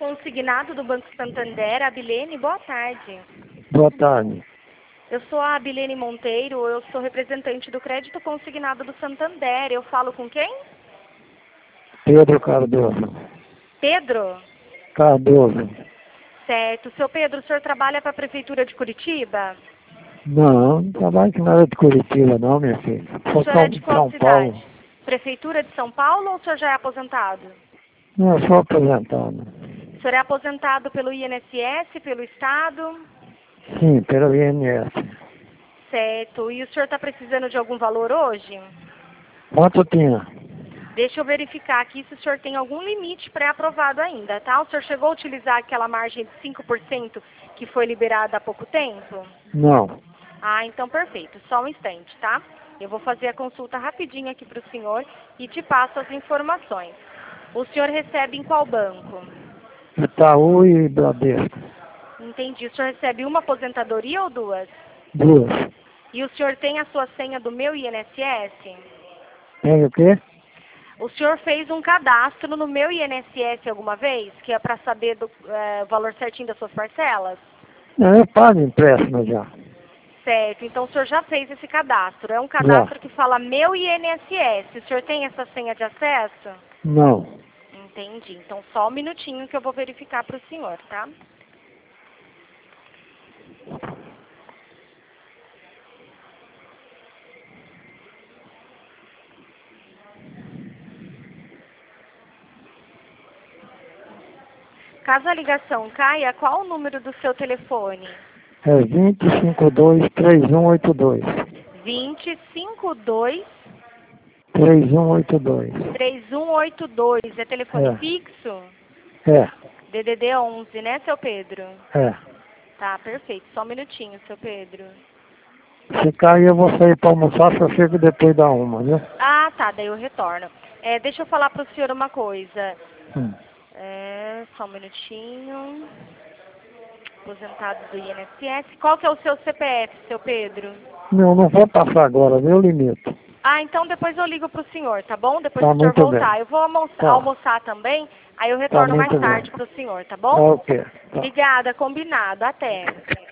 consignado do Banco Santander, Abilene, boa tarde. Boa tarde. Eu sou a Abilene Monteiro, eu sou representante do crédito consignado do Santander. Eu falo com quem? Pedro Cardoso. Pedro? Cardoso. Certo. Seu Pedro, o senhor trabalha para a Prefeitura de Curitiba? Não, não trabalho com nada de Curitiba não, minha filha. O Sou senhor é de qual São cidade? Paulo. Prefeitura de São Paulo ou o senhor já é aposentado? Não, eu sou aposentado. O senhor é aposentado pelo INSS, pelo Estado? Sim, pelo INS. Certo. E o senhor está precisando de algum valor hoje? Quanto tinha? Deixa eu verificar aqui se o senhor tem algum limite pré-aprovado ainda, tá? O senhor chegou a utilizar aquela margem de 5% que foi liberada há pouco tempo? Não. Ah, então perfeito. Só um instante, tá? Eu vou fazer a consulta rapidinho aqui para o senhor e te passo as informações. O senhor recebe em qual banco? Itaú e Bradesco. Entendi. O senhor recebe uma aposentadoria ou duas? Duas. E o senhor tem a sua senha do meu INSS? Tem o quê? O senhor fez um cadastro no meu INSS alguma vez? Que é para saber o valor certinho das suas parcelas? Não, eu pago empréstimo já. Certo, então o senhor já fez esse cadastro. É um cadastro Já. que fala meu INSS. O senhor tem essa senha de acesso? Não. Entendi. Então só um minutinho que eu vou verificar para o senhor, tá? Caso a ligação caia, qual o número do seu telefone? É 2052-3182. 2052 3182. 3182. É telefone É. fixo? É. DDD 11, né, seu Pedro? É. Tá, perfeito. Só um minutinho, seu Pedro. Se cair eu vou sair para almoçar, só chego depois da 1, viu? Ah, tá, daí eu retorno. Deixa eu falar para o senhor uma coisa. Hum. Só um minutinho. Aposentado do INSS. Qual que é o seu CPF, seu Pedro? Não vou passar agora, meu limite. Ah, então depois eu ligo para o senhor, tá bom? Depois Tá que o senhor muito voltar. bem. Eu vou Tá. almoçar também, aí eu Tá retorno mais muito tarde bem. para o senhor, tá Tá bom? ok. Tá. Obrigada, combinado. Até.